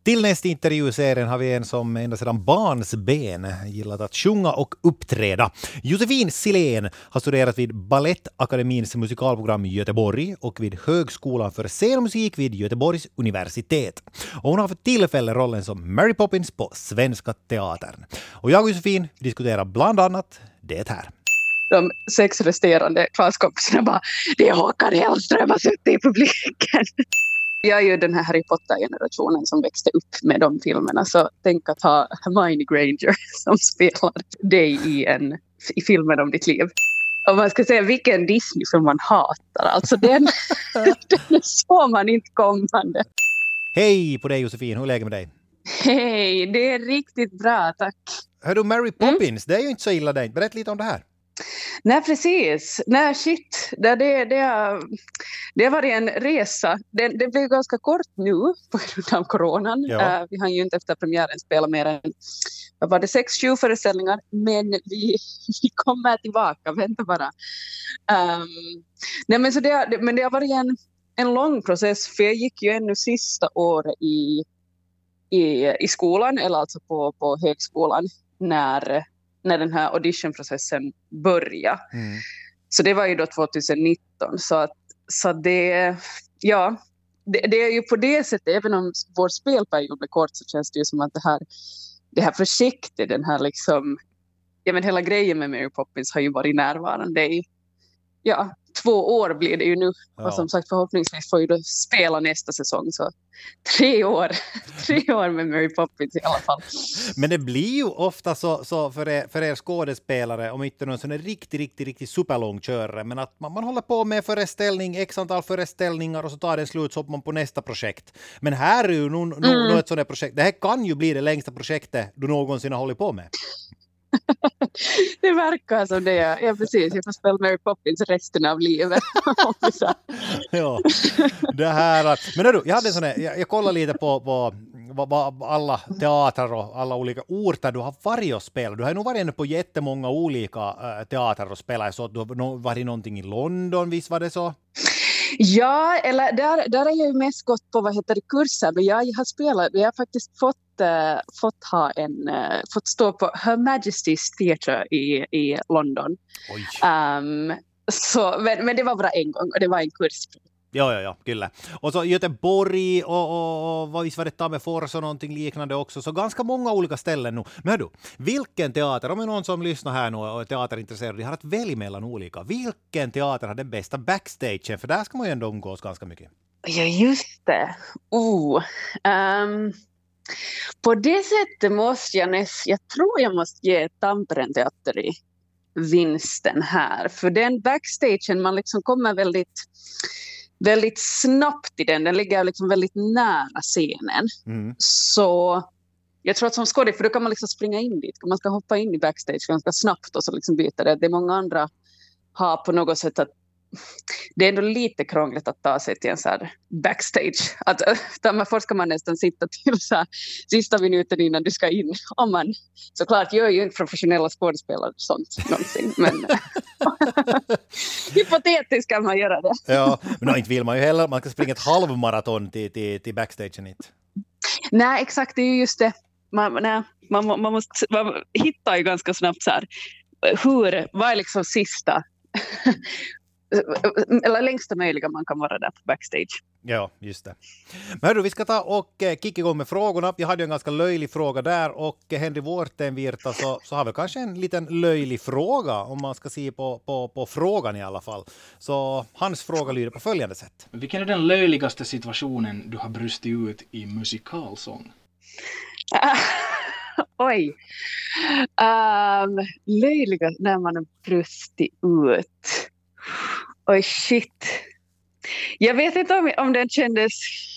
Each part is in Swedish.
Till nästa intervjuserien har vi en som ända sedan barnsben gillat att sjunga och uppträda. Josefin Silén har studerat vid Balettakademins musikalprogram i Göteborg och vid Högskolan för scenmusik vid Göteborgs universitet. Och hon har för tillfälle rollen som Mary Poppins på Svenska Teatern. Och jag och Josefin diskuterar bland annat det här. De 6 resterande klasskompisarna bara, det är Håkan Hellström har suttit i publiken. Jag är ju den här Harry Potter-generationen som växte upp med de filmerna. Så tänk att ha Hermione Granger som spelar dig i filmen om ditt liv. Om man ska säga vilken Disney-film man hatar. Alltså den såg man inte kommande. Hej på dig Josefin, hur är läget med dig? Hej, det är riktigt bra, tack. Hör du, Mary Poppins, det är ju inte så illa dig. Berätta lite om det här. Nej, precis. Nej, shit. Det var en resa. Det blev ganska kort nu på grund av coronan. Ja. Vi har ju inte efter premiären spelat mer än 6-7 föreställningar. Men vi kommer tillbaka. Vänta bara. Nej, men det har varit en lång process. För jag gick ju ännu sista året i skolan. Eller alltså på högskolan. När den här auditionprocessen började. Mm. Så det var ju då 2019. Så det, ja, det är ju på det sättet, även om vår spelperiod blev kort så känns det ju som att det här projektet, den här liksom, ja men hela grejen med Mary Poppins har ju varit närvarande i, 2 år blir det ju nu. Ja. Och som sagt förhoppningsvis får ju då spela nästa säsong. Så 3 år med Mary Poppins i alla fall. Men det blir ju ofta så för er skådespelare, om inte någon sån är riktigt superlångkörare, men att man håller på med x antal föreställningar och så tar det slut så hoppar man på nästa projekt. Men här är ju nog ett sånt här projekt. Det här kan ju bli det längsta projektet du någonsin har hållit på med. Det verkar som det. Ja, precis. Jag får spela Mary Poppins resten av livet. Ja, det här. Men du, jag hade en sån här, jag kollade lite på alla teatrar och alla olika orter du har varit och spelat. Du har nog varit på jättemånga olika teatrar och spelat. Jag såg att du har varit någonting i London, visst var det så? Ja, eller där har jag ju mest gått på kurser, men jag har spelat, jag har faktiskt fått stå på Her Majesty's Theatre i London. Men det var bara en gång och det var en kurs. Ja, kyllä. Och så Göteborg och visst var det Tammerfors och någonting liknande också. Så ganska många olika ställen nu. Men du, vilken teater, om det är någon som lyssnar här nu och är teaterintresserad, de har att välja mellan olika. Vilken teater har den bästa backstagen? För där ska man ju ändå umgås ganska mycket. Ja, just det. På det sättet måste jag tror jag måste ge Tampereen teater i vinsten här. För den backstagen, man liksom kommer väldigt snabbt i den ligger liksom väldigt nära scenen. Så jag tror att som skådespelare, för då kan man liksom springa in dit, man ska hoppa in i backstage ganska snabbt och så liksom byta det. Det är många andra har på något sätt att det är ändå lite krångligt att ta sig till en så här backstage. Först ska man nästan sitta till så här, sista minuten innan du ska in. Om man såklart gör ju inte professionella skådespelare sånt någonsin. Men hypotetiskt kan man göra det. Ja, men inte vill man ju heller. Man kan springa ett halvmaraton till backstagen inte. Nej, exakt. Det är ju just det. Man måste hitta ju ganska snabbt så här. Vad är liksom sista eller längsta möjliga man kan vara där på backstage. Ja, just det. Men hörru, vi ska ta och kicka igång med frågorna. Jag hade ju en ganska löjlig fråga där och Henry Vuortenvirta så har vi kanske en liten löjlig fråga om man ska se på frågan i alla fall. Så hans fråga lyder på följande sätt. Vilken är den löjligaste situationen du har brustit ut i musikalsång? Oj. Löjliga när man har brustit ut. Oj, shit. Jag vet inte om den kändes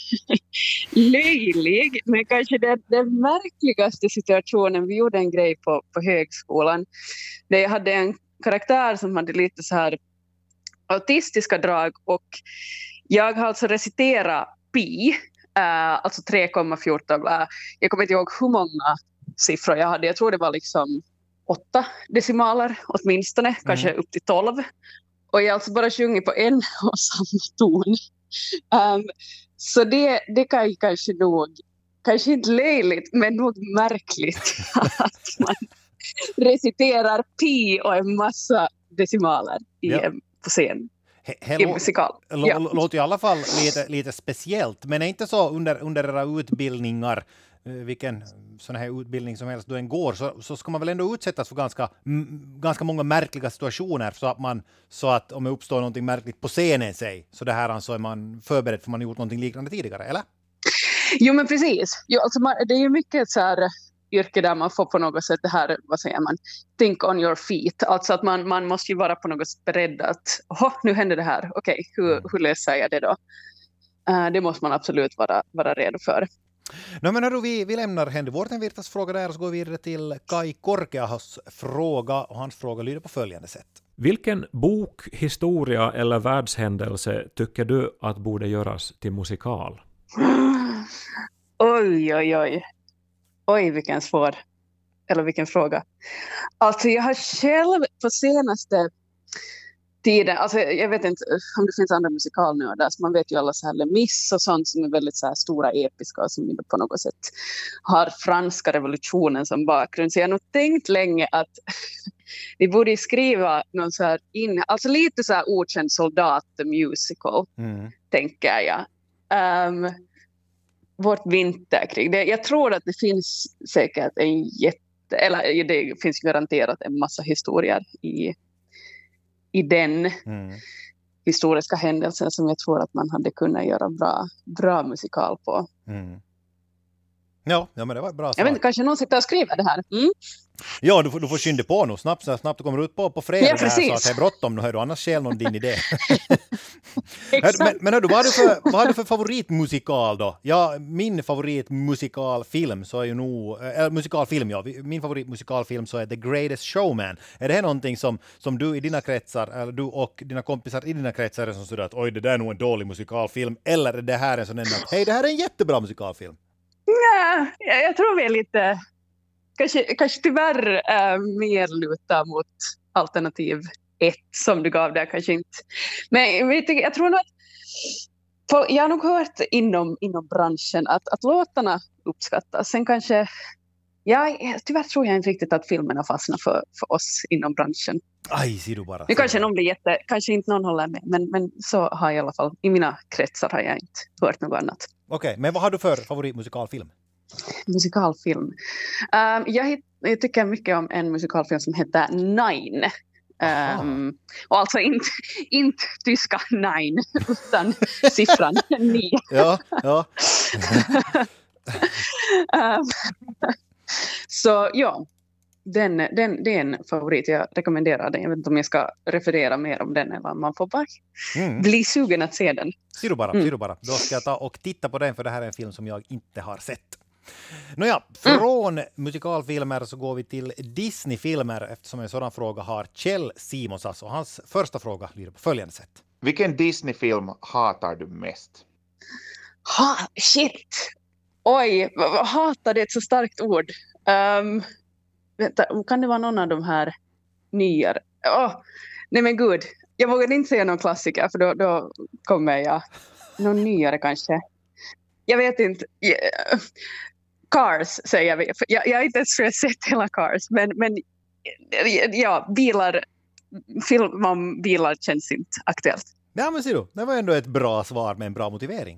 löjlig, men kanske den märkligaste situationen. Vi gjorde en grej på högskolan där jag hade en karaktär som hade lite så här autistiska drag och jag har alltså reciterat pi, alltså 3,14. Jag kommer inte ihåg hur många siffror jag hade. Jag tror det var liksom 8 decimaler åtminstone, kanske upp till 12. Och jag alltså bara sjunger på en och samma ton. Så det kan ju kanske nog kanske inte löjligt, men nog märkligt att man reciterar pi och en massa decimaler på scen. I musikal. Låter i alla fall lite speciellt, men är inte så under era utbildningar, vilken sån här utbildning som helst då en går, så ska man väl ändå utsättas för ganska många märkliga situationer, så att om det uppstår någonting märkligt på scenen så det här så är man förberedd för man har gjort någonting liknande tidigare, eller? Jo, men precis. Jo, alltså det är ju mycket så här yrke där man får på något sätt det här, vad säger man, think on your feet. Alltså att man måste ju vara på något sätt beredd att nu händer det här. Okej, hur löser jag det då? Det måste man absolut vara redo för. No, men hörru, vi lämnar Henry Vuortenvirtas fråga där och så går vi vidare till Kai Korkeahos fråga, och hans fråga lyder på följande sätt. Vilken bok, historia eller världshändelse tycker du att borde göras till musikal? Oj, vilken svår, eller vilken fråga. Alltså jag har själv på senaste tiden, alltså jag vet inte om det finns andra musikalnördar, så man vet ju alla så här Les Mis och sånt som är väldigt så här stora episka och som på något sätt har franska revolutionen som bakgrund. Så jag har nog tänkt länge att vi borde skriva någon så här alltså lite så här okänd soldat the musical, tänker jag. Vårt vinterkrig. Jag tror att det finns säkert eller det finns garanterat en massa historier i den historiska händelsen som jag tror att man hade kunnat göra bra musikal på. Ja, men det var bra. Jag vet inte, kanske någon sitter och skriver det här. Ja, du får skynda på nu. Snabbt du kommer ut på fredag där, så att det är bråttom nu, hör du, annars skäl någon din idé. Men hördu, vad har du för favoritmusikal då? Ja, min favoritmusikalfilm så är ju nog min favoritmusikalfilm så är The Greatest Showman. Är det här någonting som du i dina kretsar, eller du och dina kompisar i dina kretsar är som sådär att oj, det där är nog en dålig musikalfilm, eller är det här en sån att hej, det här är en jättebra musikalfilm? Nej, jag tror vi är lite kanske tyvärr mer luta mot alternativ 1 som du gav där, kanske inte. Men jag tror nog att jag har nog hört inom branschen att låtarna uppskattas. Sen kanske tyvärr tror jag inte riktigt att filmerna fastnar för oss inom branschen. Aj, ser du bara. Nu kanske någon blir kanske inte någon håller med, men så har jag i alla fall, i mina kretsar har jag inte hört något annat. Okej, men vad har du för favoritmusikalfilm? Musikalfilm. Jag tycker mycket om en musikalfilm som heter Nine. Och alltså inte tyska Nine, utan siffran 9. Ja. Så ja, det är en favorit. Jag rekommenderar den. Jag vet inte om jag ska referera mer om den eller om man får bara bli sugen att se den. Ser du bara. Då ska jag ta och titta på den, för det här är en film som jag inte har sett. Nåja, från musikalfilmer så går vi till Disney-filmer, eftersom en sådan fråga har Kjell Simonsas, och hans första fråga lyder på följande sätt. Vilken Disney-film hatar du mest? Shit! Oj, hatar det är ett så starkt ord. Vänta, kan det vara någon av de här nyare? Nej men gud, jag vågar inte säga någon klassiker, för då kommer jag. Någon nyare kanske. Jag vet inte. Cars säger vi. Jag har inte ens sett hela Cars, men ja, film om bilar känns inte aktuellt. Ja, men ser du, det var ändå ett bra svar med en bra motivering.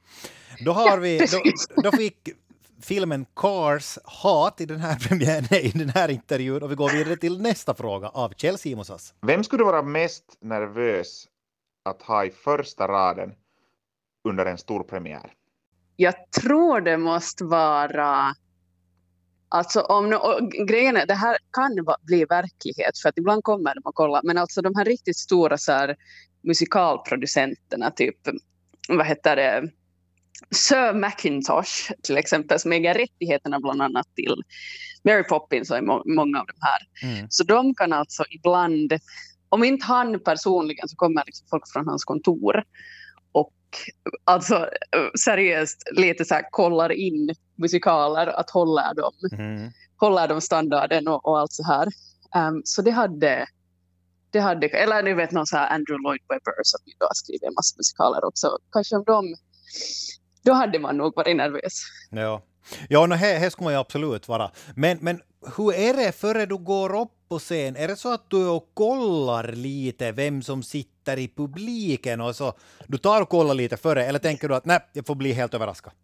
Då fick filmen Cars hat i den här premiären, i den här intervjun, och vi går vidare till nästa fråga av Kjell Simonsas. Vem skulle du vara mest nervös att ha i första raden under en stor premiär? Jag tror det måste vara, alltså grejen är, det här kan bli verklighet, för att ibland kommer de att kolla, men alltså de här riktigt stora så här musikalproducenterna, typ vad heter det, Sir Macintosh till exempel, som äger rättigheterna bland annat till Mary Poppins och många av de här. Så de kan alltså ibland, om inte han personligen, så kommer liksom folk från hans kontor och alltså seriöst lite så här kollar in musikaler, att håller de standarden och allt så här. Så det hade, eller ni vet någon så här Andrew Lloyd Webber som ju då har skrivit en massa musikaler också. Kanske om då hade man nog varit nervös. Ja. Ja, här ska man ju absolut vara. Men hur är det före du går upp på scen? Är det så att du och kollar lite vem som sitter i publiken och så du tar och kollar lite före, eller tänker du att nej, jag får bli helt överraskad?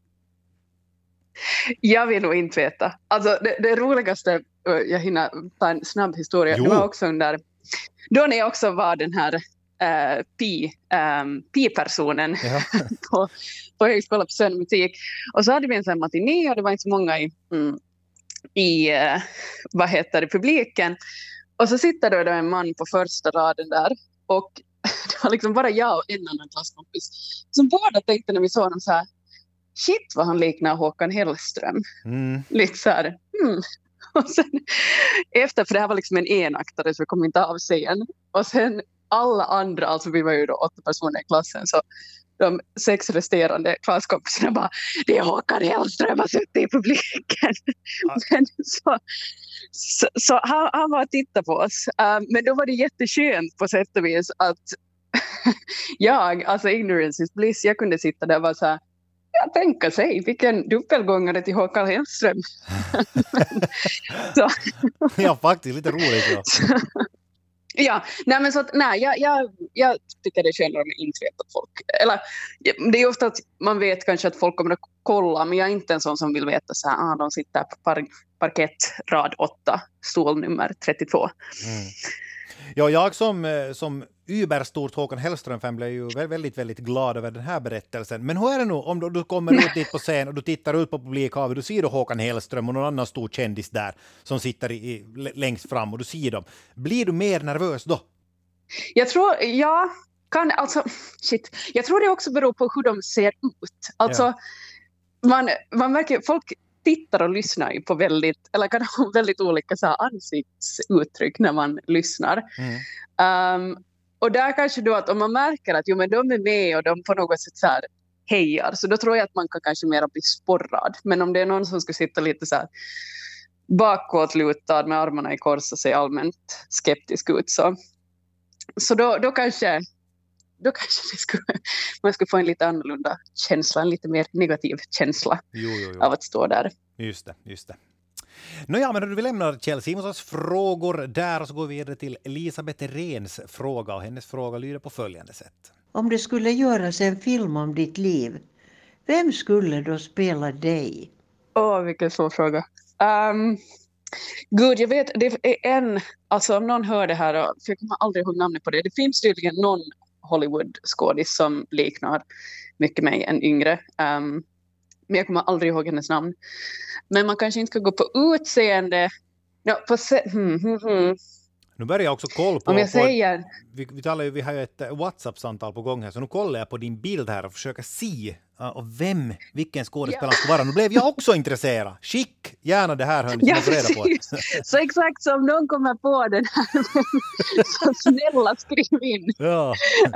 Jag vill nog inte veta. Alltså det roligaste, jag hinner ta en snabb historia, det var också då när jag också var den här pi-personen på högskolan på musik. Och så hade vi en sån matiné och det var inte så många i publiken. Och så sitter då en man på första raden där och det var liksom bara jag och en annan klasskompis som båda tänkte när vi såg honom så här: shit vad han liknar Håkan Hellström. Lite så här. Och sen efter, för det här var liksom en enaktare så vi kom inte av scen. Och sen alla andra, alltså vi var ju då 8 personer i klassen, så de 6 resterande klasskompisarna bara, det är Håkan Hellström har suttit i publiken. Men så han var och tittade på oss. Men då var det jätteskönt på sätt och vis att alltså ignorance is bliss, jag kunde sitta där och vara så här, jag tänker sig, vilken dubbelgångare till Håkan Hellström. Så. Ja, faktiskt lite roligt. Ja. Ja, nej men så att, jag tycker det är skönare med inte vet att folk, eller det är ofta att man vet kanske att folk kommer att kolla, men jag är inte en sån som vill veta så här, de sitter på parkett rad 8, stol nummer 32. Ja, jag som überstort Håkan Hellström-fan blev ju väldigt, väldigt glad över den här berättelsen. Men hur är det nu om du kommer ut dit på scen och du tittar ut på publikhavet, du ser då Håkan Hellström och någon annan stor kändis där som sitter längst fram och du ser dem. Blir du mer nervös då? Jag tror det också beror på hur de ser ut. Alltså, man märker, folk tittar och lyssnar ju på kan ha väldigt olika så här ansiktsuttryck när man lyssnar. Och där kanske då att om man märker att men de är med och de på något sätt så här hejar, så då tror jag att man kan kanske mer bli sporrad. Men om det är någon som ska sitta lite så här bakåtlutad med armarna i kors och se allmänt skeptisk ut, så då kanske man skulle få en lite annorlunda känsla, en lite mer negativ känsla av att stå där. Just det. Nåja, men du lämnar Kjell Simonsons frågor där och så går vi vidare till Elisabeth Rehns fråga, och hennes fråga lyder på följande sätt. Om det skulle göras en film om ditt liv, vem skulle då spela dig? Vilken svår fråga. Gud, jag vet, det är alltså om någon hör det här, för jag kommer aldrig ihåg namnet på det. Det finns tydligen någon Hollywood-skådis som liknar mycket mig, en yngre. Men jag kommer aldrig ihåg hennes namn. Men man kanske inte ska gå på utseende. Nu börjar jag också kolla på... Om jag säger... Vi har ju ett WhatsApp-samtal på gång här, så nu kollar jag på din bild här och försöker se vilken skådespelare ska vara. Nu blev jag också intresserad. Skick gärna det här, hörni, som jag reda på. Så exakt som någon kommer på den här. Så snälla skriv in. Ja.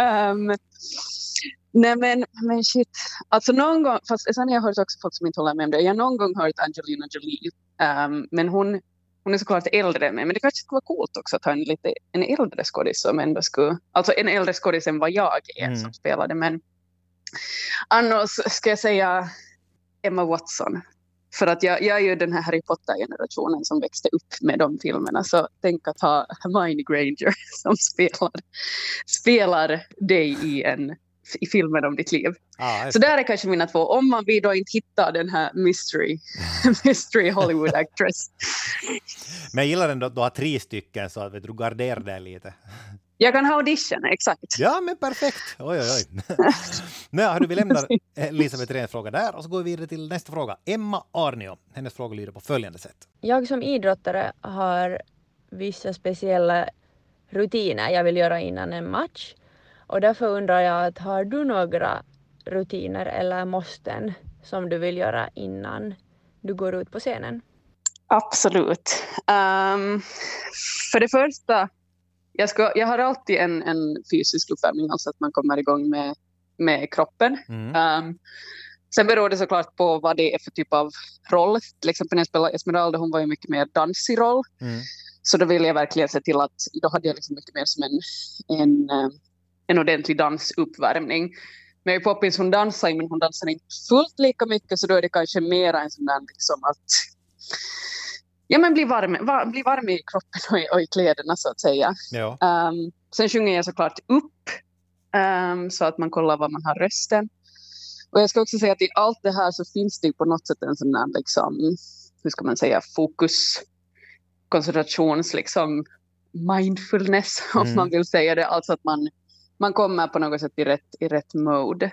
Nej men shit. Alltså någon gång, fast sen har jag hört också folk som inte håller med om det. Jag har någon gång hört Angelina Jolie. Men hon är såklart äldre än mig. Men det kanske skulle vara coolt också att ha en äldre skådis som ändå skulle... Alltså en äldre skådis än vad jag är som spelade. Men annars ska jag säga Emma Watson. För att jag är ju den här Harry Potter-generationen som växte upp med de filmerna. Så tänk att ha Hermione Granger som spelar dig i filmen om ditt liv. Så där är kanske mina 2. Om man vill då inte hitta den här mystery Hollywood actress. Men jag gillar ändå att du har 3 stycken, så att du garderar det lite. Jag kan ha audition, exakt. Ja, men perfekt. Oj. Vi lämnar Elisabeth Rehns fråga där och så går vi vidare till nästa fråga. Emma Arnio. Hennes fråga lyder på följande sätt. Jag som idrottare har vissa speciella rutiner jag vill göra innan en match. Och därför undrar jag att har du några rutiner eller måsten som du vill göra innan du går ut på scenen? Absolut. För det första, jag har alltid en fysisk uppvärmning, alltså att man kommer igång med kroppen. Sen beror det såklart på vad det är för typ av roll. Till exempel när jag spelade Esmeralda, hon var ju mycket mer dansig roll. Så då ville jag verkligen se till att då hade jag liksom mycket mer som en ordentlig dansuppvärmning. Mary Poppins, hon dansar ju, men hon dansar inte fullt lika mycket, så då är det kanske mer en sån där liksom att bli varm i kroppen och i kläderna så att säga. Ja. Sen sjunger jag såklart upp så att man kollar vad man har rösten. Och jag ska också säga att i allt det här så finns det ju på något sätt en sån där liksom, hur ska man säga, fokus, koncentrations liksom mindfulness om man vill säga det, alltså att man kommer på något sätt i rätt mode.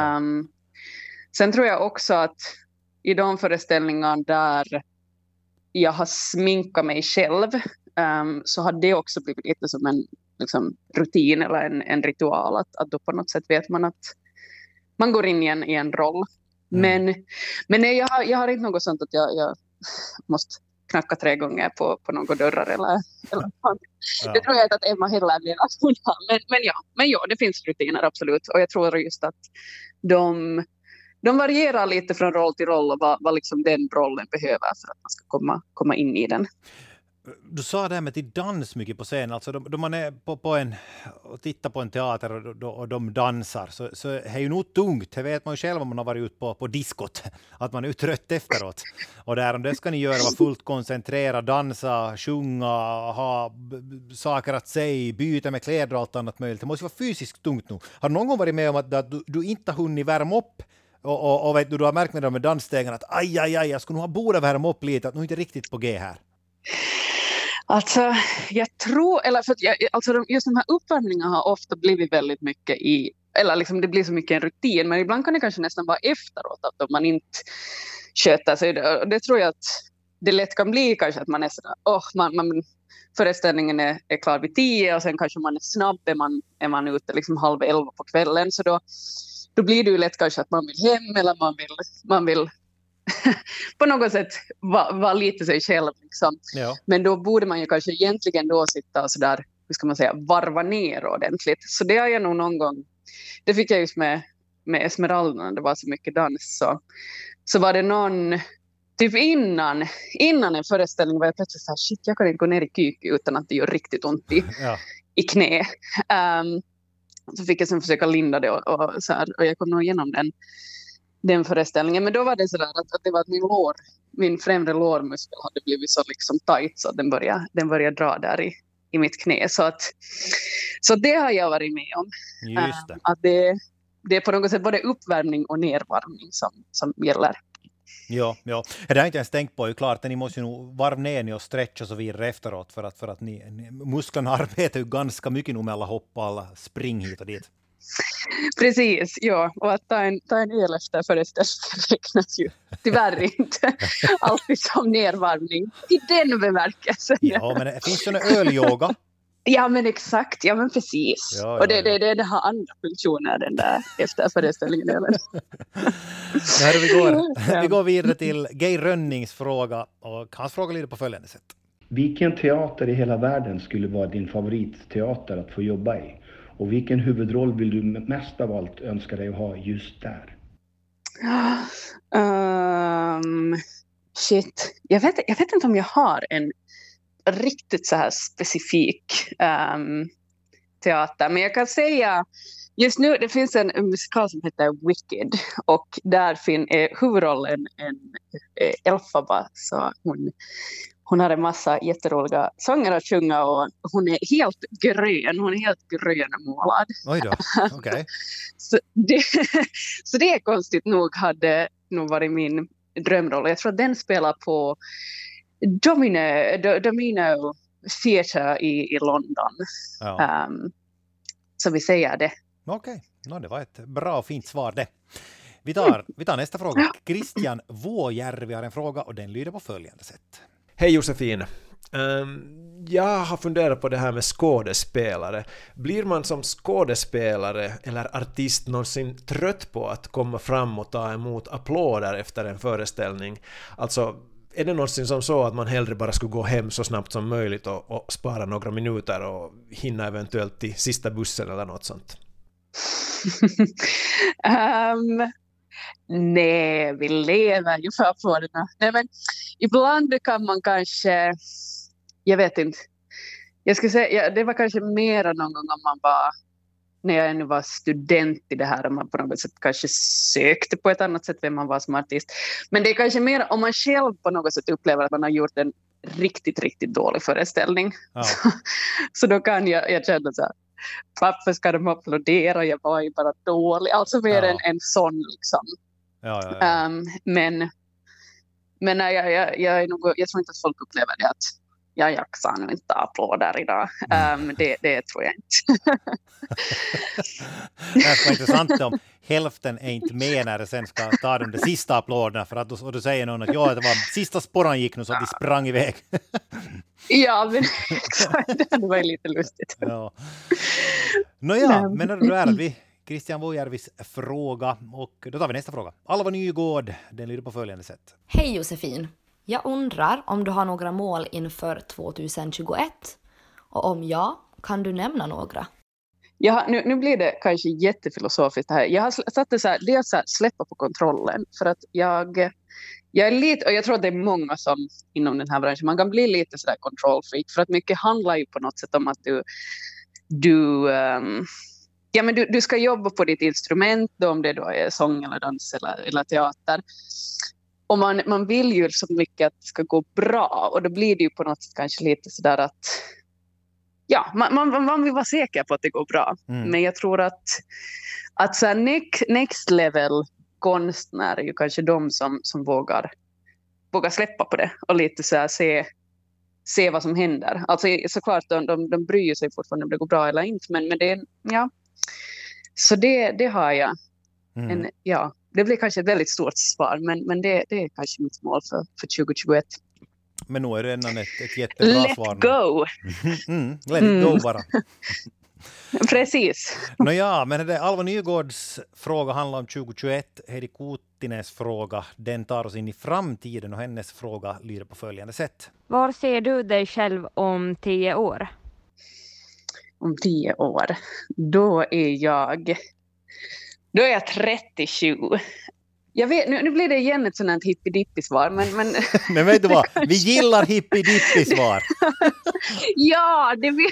Sen tror jag också att i de föreställningar där jag har sminkat mig själv så har det också blivit lite som en liksom, rutin eller en ritual, att då på något sätt vet man att man går in i en roll. Men nej, jag har inte något sånt att jag måste knacka 3 gånger på några dörrar eller det tror jag inte att Emma heller blir att hon har. Men ja, det finns rutiner absolut, och jag tror just att de varierar lite från roll till roll och vad liksom den rollen behöver för att man ska komma in i den. Du sa det här med till dans mycket på scen, alltså då man är på en och tittar på en teater och de dansar så är ju nog tungt, det vet man ju själv om man har varit ut på diskot, att man är trött efteråt. Och där om det ska ni göra, vara fullt koncentrerad, dansa, sjunga, ha saker att säga, byta med kläder och allt annat möjligt. Det måste vara fysiskt tungt nu. Har du någon gång varit med om att du inte har hunnit värma upp och vet du har märkt med de med dansstegen att aj, jag skulle nog borde värma upp lite, att nu inte riktigt på G här? Alltså, jag tror, eller för att just de här uppvärmningarna har ofta blivit väldigt mycket eller liksom det blir så mycket en rutin, men ibland kan det kanske nästan vara efteråt att om man inte sköter sig. Det tror jag att det lätt kan bli kanske att man är sådär, föreställningen är klar vid 10 och sen kanske man är snabb, är man ute liksom 22:30 på kvällen, så då blir det ju lätt kanske att man vill hem eller man vill på något sätt vara lite sig själv liksom. Ja. Men då borde man ju kanske egentligen då sitta och sådär, hur ska man säga, varva ner ordentligt. Så det har jag nog någon gång, det fick jag just med Esmeralda när det var så mycket dans, så var det någon typ innan en föreställning var jag plötsligt såhär, shit, jag kan inte gå ner i kyk utan att det gör riktigt ont i knä. Så fick jag sen försöka linda det och jag kom nog igenom den föreställningen, men då var det sådär att det var att min främre lårmuskel hade blivit så liksom tight så att den började dra där i mitt knä, så det har jag varit med om. Just det. Att det är på något sätt både uppvärmning och nedvarvning som gäller. Ja. Det har jag inte ens tänkt på. Ju klart, ni måste ju nog varva ner ni och stretcha och så vidare efteråt för att musklerna arbetar ju ganska mycket nu med alla hopp och alla spring hit och dit. Precis, ja. Och att ta en öl efter föreställningen räknas ju tyvärr inte alltid som nedvarvning i den bemärkelsen. Ja, men det finns ju en ölyoga. Ja, men exakt. Ja, men precis. Ja. Och det har andra funktioner den där efter föreställningen. Vi går vidare till Gay Rönnings fråga, och hans fråga lyder på följande sätt. Vilken teater i hela världen skulle vara din favoritteater att få jobba i? Och vilken huvudroll vill du mest av allt önska dig att ha just där? Jag vet inte om jag har en riktigt så här specifik teater. Men jag kan säga, just nu det finns en musikal som heter Wicked. Och där är huvudrollen en Elphaba. Så hon har en massa jätteroliga sånger att sjunga och hon är helt grön. Hon är helt grönmålad. Oj då, okej. Så det är konstigt nog hade nog varit min drömroll. Jag tror att den spelar på Domino Theatre i London. Ja. Så vi säger det. Okej, det var ett bra och fint svar det. Vi tar nästa fråga. Christian Våjärvi har en fråga och den lyder på följande sätt. Hej Josefin. Jag har funderat på det här med skådespelare. Blir man som skådespelare eller artist någonsin trött på att komma fram och ta emot applåder efter en föreställning? Alltså, är det någonsin som så att man hellre bara skulle gå hem så snabbt som möjligt och spara några minuter och hinna eventuellt till sista bussen eller något sånt? Nej, vi lever ju för applåderna. Nej, men ibland kan man kanske, jag vet inte, jag skulle säga, det var kanske mer någon gång om man var när jag ännu var student i det här och man på något sätt kanske sökte på ett annat sätt vem man var som artist. Men det är kanske mer om man själv på något sätt upplever att man har gjort en riktigt, riktigt dålig föreställning. Ja. Så då kan jag känna så här, varför ska de applådera? Jag var ju bara dålig. Alltså mer en sån liksom. Ja. Men nej, jag tror inte att folk upplever det att jag jaxar nu inte applåder idag. Det tror jag inte. Det här ska vara intressant om hälften är inte med när det sen ska ta de sista applåderna. För att då säger någon att det var sista sporran gick nu så att de sprang iväg. Ja, men det var ju lite lustigt. Ja. Nåja, men då är vi Christian Vuojärvis fråga och då tar vi nästa fråga. Alva Nygård, den lyder på följande sätt. Hej Josefin, jag undrar om du har några mål inför 2021 och om ja, kan du nämna några? Ja, nu blir det kanske jättefilosofiskt det här. Jag har satt det så här, dels så här, släppa på kontrollen för att jag är lite, och jag tror att det är många som inom den här branschen, man kan bli lite så där control freak för att mycket handlar ju på något sätt om att du ska jobba på ditt instrument då, om det då är sång eller dans eller teater. Och man vill ju så mycket att det ska gå bra och då blir det ju på något sätt kanske lite sådär att man vill vara säker på att det går bra. Men jag tror att så här, next level konstnärer är ju kanske de som vågar släppa på det och lite så här, se vad som händer. Alltså såklart de bryr sig fortfarande om det går bra eller inte, men det är, så det har jag. Det blir kanske ett väldigt stort svar, men det är kanske mitt mål för 2021. Men nu är det ändå ett jättebra svar. Let go! Let it go bara. Precis. Nåja, men det Alva Nygårds fråga handlar om 2021. Heidi Kuuttines fråga, den tar oss in i framtiden och hennes fråga lyder på följande sätt. Var ser du dig själv om 10 år? Om 10 år, då är jag 37. Jag vet, nu blir det igen ett sådant hippie-dippie-svar, men... Men vet du vad? Vi gillar hippie-dippie-svar. Ja, det vet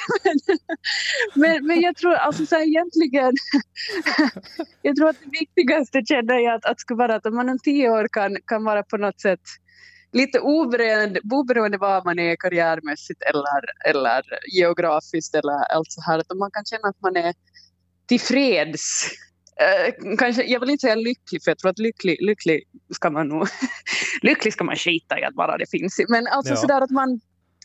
men jag tror alltså så här, egentligen jag tror att det viktigaste känner jag att skulle vara att om man om 10 år kan vara på något sätt lite oberoende vad man är karriärmässigt eller geografiskt eller allt så här, att man kan känna att man är tillfreds. Kanske, jag vill inte säga lycklig, för jag tror att lycklig ska man nog lycklig ska man skita i att bara det finns, men alltså sådär att man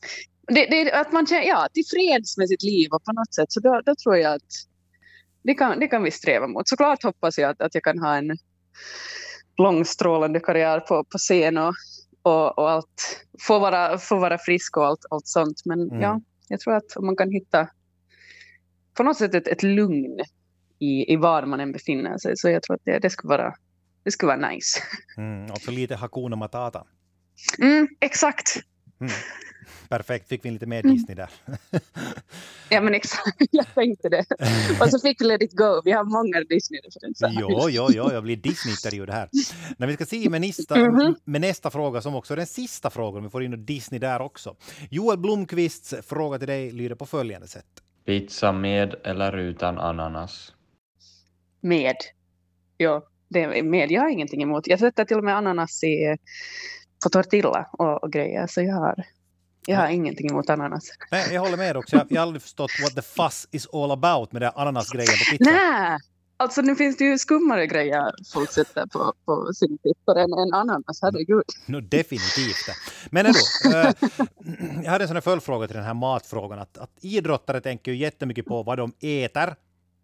att man känner tillfreds med sitt liv och på något sätt, så då tror jag att det kan vi sträva mot. Såklart hoppas jag att jag kan ha en långstrålande karriär på scen och allt, få vara frisk och allt sånt, men jag tror att om man kan hitta på något sätt ett lugn i var man än befinner sig, så jag tror att det skulle vara nice. Alltså lite Hakuna Matata. Exakt. Perfekt, fick vi lite mer Disney där. Ja, men exakt, jag tänkte det. Och så fick vi Let It Go, vi har många Disney-referenser. Jo, jag blir Disney-period här. När vi ska se med nästa fråga, som också är den sista frågan, vi får in Disney där också. Joel Blomqvists fråga till dig lyder på följande sätt. Pizza med eller utan ananas? Med. Ja, det är med. Jag har ingenting emot. Jag sätter till och med ananas på tortilla och grejer, så jag har ingenting emot ananas. Nej, jag håller med också. Jag har aldrig förstått what the fuss is all about med det ananasgrejen på pizza. Nej, alltså nu finns det ju skummare grejer folk sätter på sin pizza än ananas, herregud. Definitivt. Men ändå, jag hade en sån här följdfråga till den här matfrågan. Att idrottare tänker ju jättemycket på vad de äter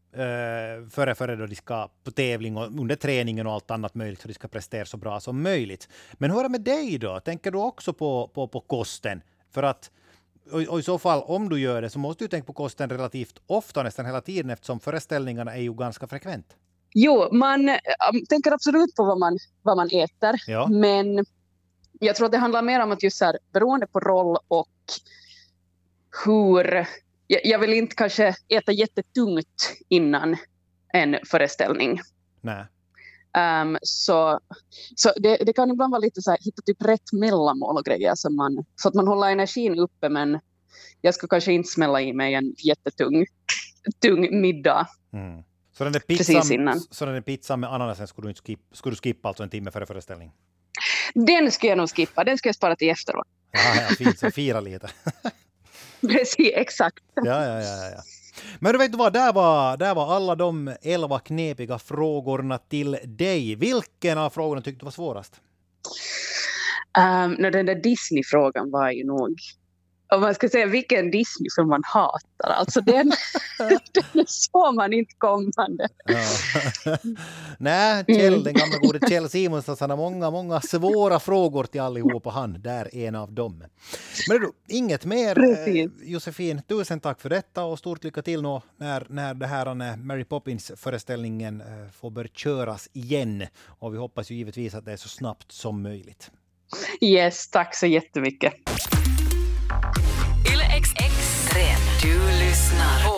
före då de ska på tävling och under träningen och allt annat möjligt, så de ska prestera så bra som möjligt. Men hur är det med dig då? Tänker du också på kosten? För att, och i så fall, om du gör det, så måste du tänka på kosten relativt ofta, nästan hela tiden, eftersom föreställningarna är ju ganska frekvent. Jo, man tänker absolut på vad man äter, men jag tror att det handlar mer om att just så här, beroende på roll och hur... Jag vill inte kanske äta jättetungt innan en föreställning. Nej. Så det kan ibland vara lite så här, hitta typ rätt mellanmål och grejer så att man håller energin uppe, men jag skulle kanske inte smälla i mig en jättetung tung middag. Mm. Så den där pizzan med ananasen skulle du skippa alltså en timme före föreställning? Den skulle jag nog skippa. Den skulle jag spara till efteråt. Ja, fint. Så fira lite. Precis, exakt. Ja. Men du vet vad, där var alla de 11 knepiga frågorna till dig. Vilken av frågorna tyckte du var svårast? Den där Disney-frågan var ju nog... Om man ska säga vilken Disney som man hatar. Alltså den såg man inte kommande. Ja. Nej, den gamla gode Kjell Simonsson, han har många svåra frågor till allihopa. Han där en av dem. Men du, inget mer. Josefin, tusen tack för detta och stort lycka till nu när det här Mary Poppins-föreställningen får börja köras igen. Och vi hoppas ju givetvis att det är så snabbt som möjligt. Yes, tack så jättemycket. Yle Extrem. Du lyssnar på